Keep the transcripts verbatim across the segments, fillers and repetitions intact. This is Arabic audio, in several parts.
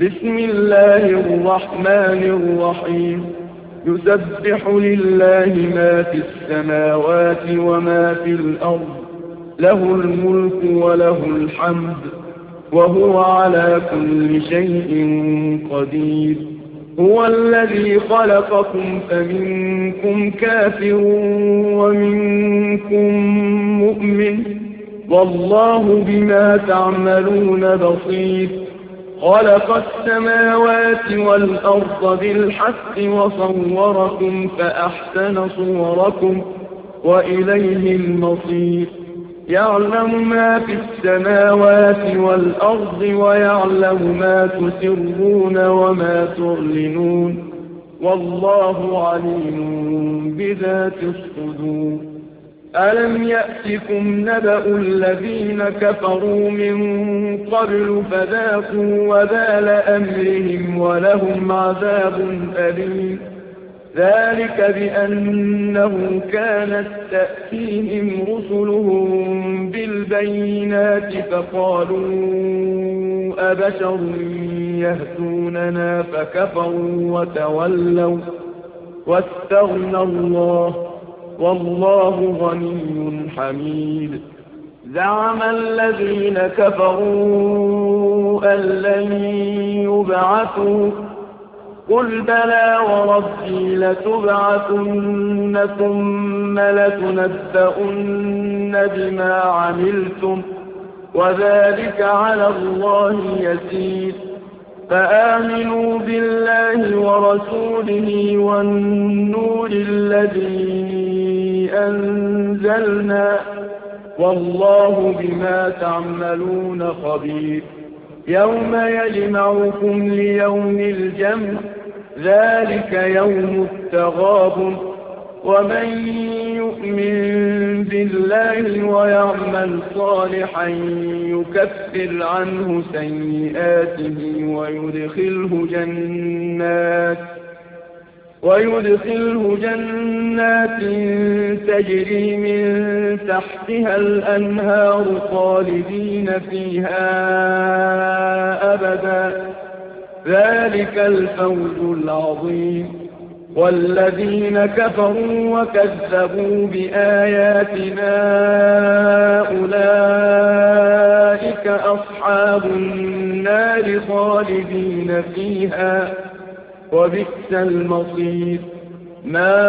بسم الله الرحمن الرحيم يسبح لله ما في السماوات وما في الأرض له الملك وله الحمد وهو على كل شيء قدير هو الذي خلقكم فمنكم كافر ومنكم مؤمن والله بما تعملون بصير خلق السماوات والأرض بالحق وصوركم فأحسن صوركم وإليه المصير يعلم ما في السماوات والأرض ويعلم ما تسرون وما تعلنون والله عليم بذات الصدور ألم يأتكم نبأ الذين كفروا من قبل فذاقوا وبال أمرهم ولهم عذاب أليم ذلك بأنه كانت تأتيهم رسلهم بالبينات فقالوا أبشر يهدوننا فكفروا وتولوا واستغنى الله والله غني حميد زعم الذين كفروا أن لن يبعثوا قل بلى وربي لتبعثن ثم لتنبؤن بما عملتم وذلك على الله يسير فآمنوا بالله ورسوله والنور الذي أنزلنا والله بما تعملون خبير يوم يجمعكم ليوم الجمع ذلك يوم التغابن ومن يؤمن بالله ويعمل صالحا يكفر عنه سيئاته ويدخله جنات ويدخله جنات تجري من تحتها الأنهار خالدين فيها أبدا ذلك الفوز العظيم والذين كفروا وكذبوا بآياتنا أولئك أصحاب النار خالدين فيها وبئس المصير ما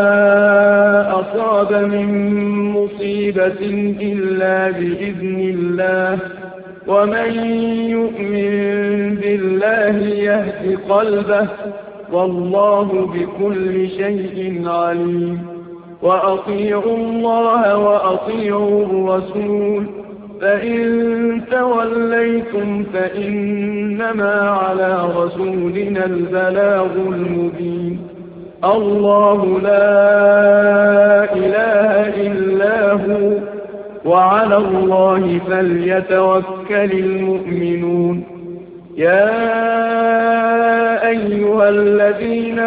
أصاب من مصيبة إلا بإذن الله ومن يؤمن بالله يهد قلبه والله بكل شيء عليم وأطيعوا الله وأطيعوا الرسول فإن توليتم فإنما على رسولنا البلاغ المبين الله لا إله إلا هو وعلى الله فليتوكل المؤمنون يا أيها الذين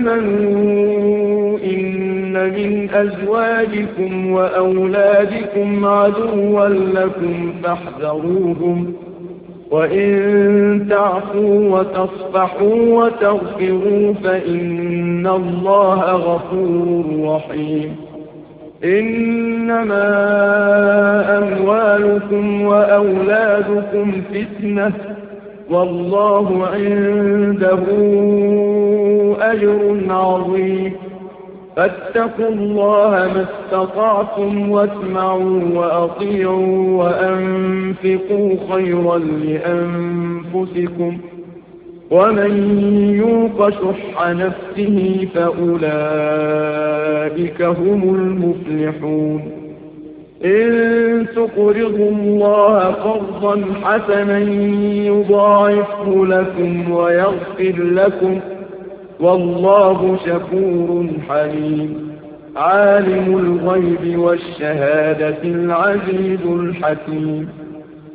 آمنوا إن من أزواجكم وأولادكم عدوا لكم فاحذروهم وإن تعفوا وتصفحوا وتغفروا فإن الله غفور رحيم إنما أموالكم وأولادكم فتنة والله عنده أجر عظيم فاتقوا الله ما استطعتم واسمعوا وأطيعوا وأنفقوا خيرا لأنفسكم ومن يوق شح نفسه فأولئك هم المفلحون إن تقرضوا الله قرضا حسنا يضاعفه لكم ويغفر لكم والله شكور حليم عالم الغيب والشهادة العزيز الحكيم